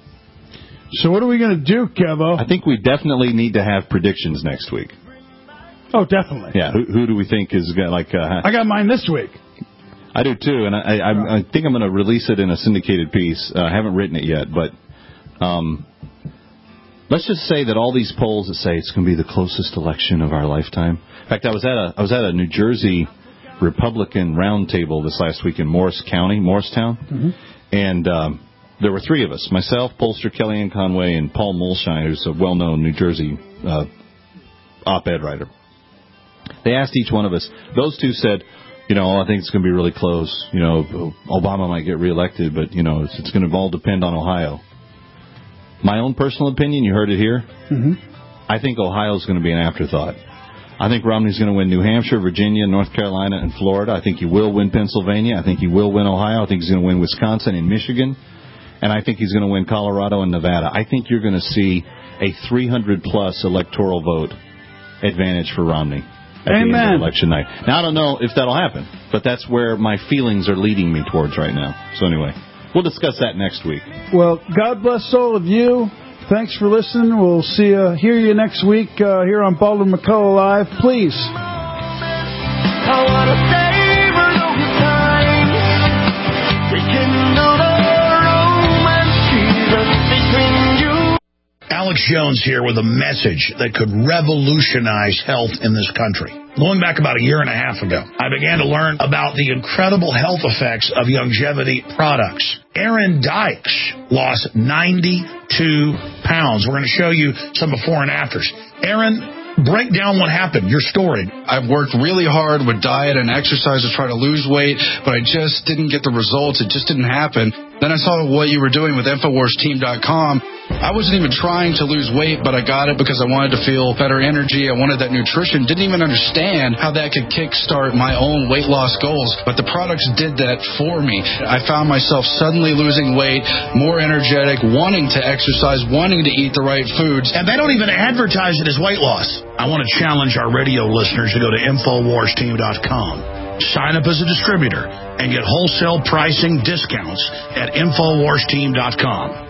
So what are we going to do, Kevo? I think we definitely need to have predictions next week. Oh, definitely. Yeah, who, who do we think is going to, like... Uh, I got mine this week. I do, too, and I, I, I think I'm going to release it in a syndicated piece. Uh, I haven't written it yet, but um, let's just say that all these polls that say it's going to be the closest election of our lifetime. In fact, I was at a I was at a New Jersey Republican roundtable this last week in Morris County, Morristown, mm-hmm. and um, there were three of us, myself, pollster Kellyanne Conway, and Paul Mulshine, who's a well-known New Jersey uh, op-ed writer. They asked each one of us, those two said, you know, I think it's going to be really close. You know, Obama might get reelected, but, you know, it's, it's going to all depend on Ohio. My own personal opinion, you heard it here, mm-hmm. I think Ohio's going to be an afterthought. I think Romney's going to win New Hampshire, Virginia, North Carolina, and Florida. I think he will win Pennsylvania. I think he will win Ohio. I think he's going to win Wisconsin and Michigan. And I think he's going to win Colorado and Nevada. I think you're going to see a three hundred plus electoral vote advantage for Romney at Amen. the end of election night. Now, I don't know if that'll happen, but that's where my feelings are leading me towards right now. So anyway, we'll discuss that next week. Well, God bless all of you. Thanks for listening. We'll see you, hear you next week uh, here on Baldwin McCullough Live. Please. I want to savor those times. Rekindle the romance between you. Alex Jones here with a message that could revolutionize health in this country. Going back about a year and a half ago, I began to learn about the incredible health effects of longevity products. Aaron Dykes lost ninety-two pounds. We're going to show you some before and afters. Aaron, break down what happened, your story. I've worked really hard with diet and exercise to try to lose weight, but I just didn't get the results. It just didn't happen. Then I saw what you were doing with Infowars Team dot com. I wasn't even trying to lose weight, but I got it because I wanted to feel better energy. I wanted that nutrition. Didn't even understand how that could kickstart my own weight loss goals, but the products did that for me. I found myself suddenly losing weight, more energetic, wanting to exercise, wanting to eat the right foods. And they don't even advertise it as weight loss. I want to challenge our radio listeners to go to Infowars Team dot com. Sign up as a distributor and get wholesale pricing discounts at Infowars Team dot com.